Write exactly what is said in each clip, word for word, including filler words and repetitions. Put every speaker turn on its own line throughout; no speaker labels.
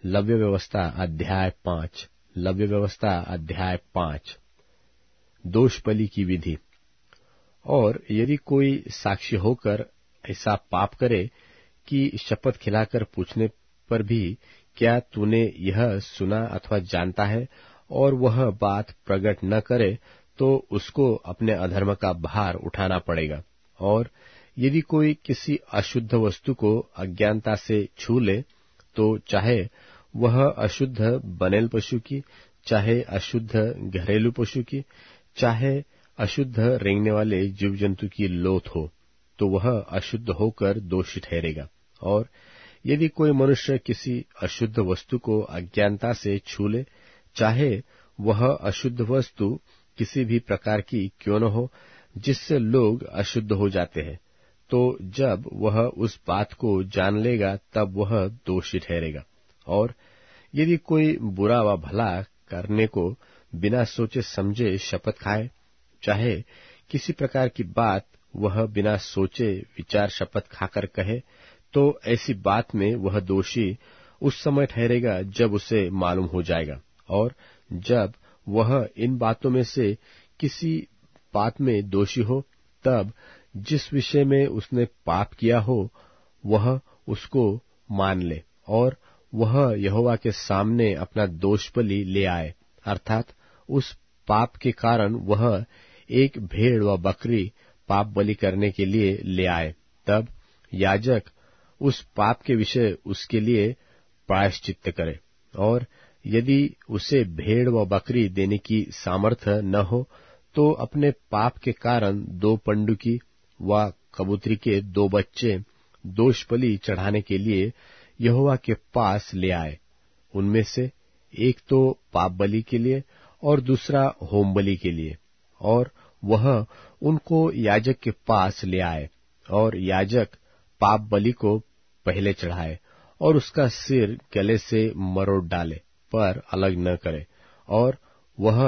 लव्य व्यवस्था अध्याय पांच। लव्य व्यवस्था अध्याय पांच। दोष बलि की विधि। और यदि कोई साक्षी होकर ऐसा पाप करे कि शपथ खिलाकर पूछने पर भी क्या तूने यह सुना अथवा जानता है, और वह बात प्रकट न करे, तो उसको अपने अधर्म का भार उठाना पड़ेगा। और यदि कोई किसी अशुद्ध वस्तु को अज्ञानता से छू ले, तो चाहे वह अशुद्ध बनेल पशु की, चाहे अशुद्ध घरेलू पशु की, चाहे अशुद्ध रेंगने वाले जीव जंतु की लोथ हो, तो वह अशुद्ध होकर दोषी ठहरेगा। और यदि कोई मनुष्य किसी अशुद्ध वस्तु को अज्ञानता से छू ले, चाहे वह अशुद्ध वस्तु किसी भी प्रकार की क्यों न हो, जिससे लोग अशुद्ध हो जाते हैं, तो जब वह उस बात को जान लेगा तब वह दोषी ठहरेगा। और यदि कोई बुरा व भला करने को बिना सोचे समझे शपथ खाए, चाहे किसी प्रकार की बात वह बिना सोचे विचार शपथ खाकर कहे, तो ऐसी बात में वह दोषी उस समय ठहरेगा जब उसे मालूम हो जाएगा। और जब वह इन बातों में से किसी बात में दोषी हो, तब जिस विषय में उसने पाप किया हो वह उसको मान ले, और वह यहोवा के सामने अपना दोष बलि ले आए, अर्थात उस पाप के कारण वह एक भेड़ व बकरी पाप बलि करने के लिए ले आए। तब याजक उस पाप के विषय उसके लिए प्रायश्चित्त करे। और यदि उसे भेड़ व बकरी देने की सामर्थ्य न हो, तो अपने पाप के कारण दो पंडुकी व कबूतरी के दो बच्चे दोष बलि चढ़ाने के लिए यहोवा के पास ले आए। उनमें से एक तो पाप बलि के लिए और दूसरा होम बलि के लिए। और वह उनको याजक के पास ले आए, और याजक पाप बलि को पहले चढ़ाए, और उसका सिर गले से मरोड़ डाले, पर अलग न करे। और वह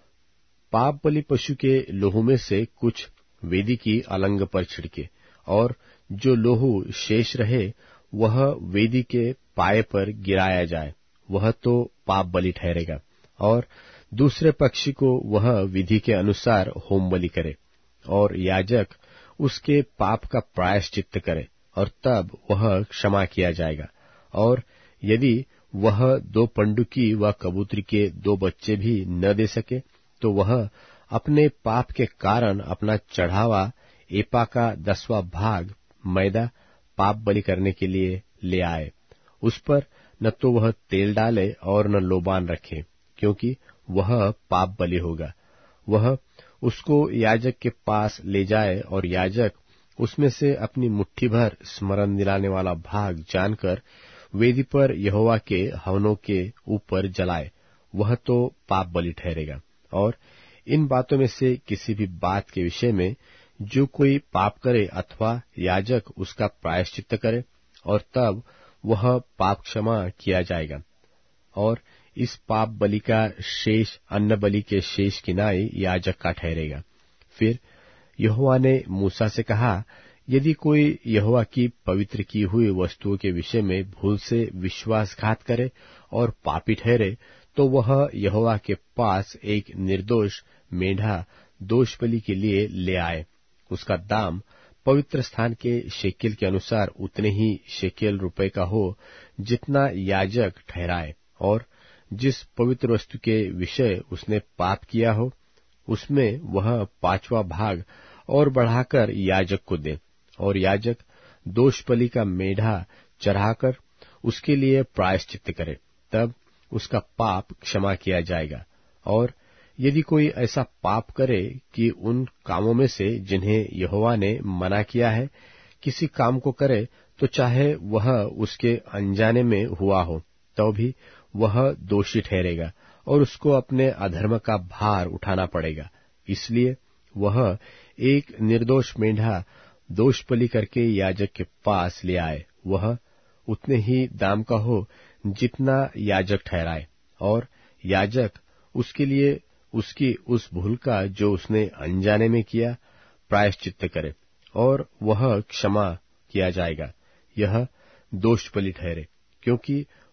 पाप बलि पशु के लोहू में से कुछ वेदी की अलंग पर छिड़के, और जो लोहू शेष रहे वह वेदी के पाए पर गिराया जाए, वह तो पाप बलि ठहरेगा। और दूसरे पक्षी को वह विधि के अनुसार होम बलि करे, और याजक उसके पाप का प्रायश्चित्त करे, और तब वह क्षमा किया जाएगा। और यदि वह दो पंडुकी व कबूतरी के दो बच्चे भी न दे सके, तो वह अपने पाप के कारण अपना चढ़ावा एपा का दसवां भाग मैदा पाप बलि करने के लिए ले आए। उस पर न तो वह तेल डाले और न लोबान रखे, क्योंकि वह पाप बलि होगा। वह उसको याजक के पास ले जाए, और याजक उसमें से अपनी मुट्ठी भर स्मरण दिलाने वाला भाग जानकर वेदी पर यहोवा के हवनों के ऊपर जलाए, वह तो पाप बलि ठहरेगा। और इन बातों में से किसी भी बात के विषय में जो कोई पाप करे, अथवा याजक उसका प्रायश्चित्त करे, और तब वह पाप क्षमा किया जाएगा। और इस पाप बलि का शेष अन्न बलि के शेष किनाई याजक का ठहरेगा। फिर यहोवा ने मूसा से कहा, यदि कोई यहोवा की पवित्र की हुई वस्तुओं के विषय में भूल से विश्वासघात करे और पापी ठहरे, तो वह यहोवा के पास एक निर्दोष मेढ़ा दोष बलि के लिए ले आए। उसका दाम पवित्र स्थान के शेकेल के अनुसार उतने ही शेकेल रुपए का हो जितना याजक ठहराए। और जिस पवित्र वस्तु के विषय उसने पाप किया हो, उसमें वह पांचवा भाग और बढ़ाकर याजक को दे, और याजक दोष बलि का मेढ़ा चढ़ाकर उसके लिए प्रायश्चित्त करे, तब उसका पाप क्षमा किया जाएगा। और यदि कोई ऐसा पाप करे कि उन कामों में से जिन्हें यहोवा ने मना किया है किसी काम को करे, तो चाहे वह उसके अनजाने में हुआ हो, तो भी वह दोषी ठहरेगा, और उसको अपने अधर्म का भार उठाना पड़ेगा। इसलिए वह एक निर्दोष मेढ़ा दोष बलि करके याजक के पास ले आए। वह उतने ही दाम का हो जितना याजक ठहराए, और याजक उसके लिए उसकी उस भूल का जो उसने अनजाने में किया प्रायश्चित्त करे, और वह क्षमा किया जाएगा। यह दोष बलि ठहरे, क्योंकि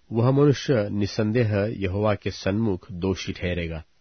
वह मनुष्य निसंदेह यहोवा के सन्मुख दोषी ठहरेगा।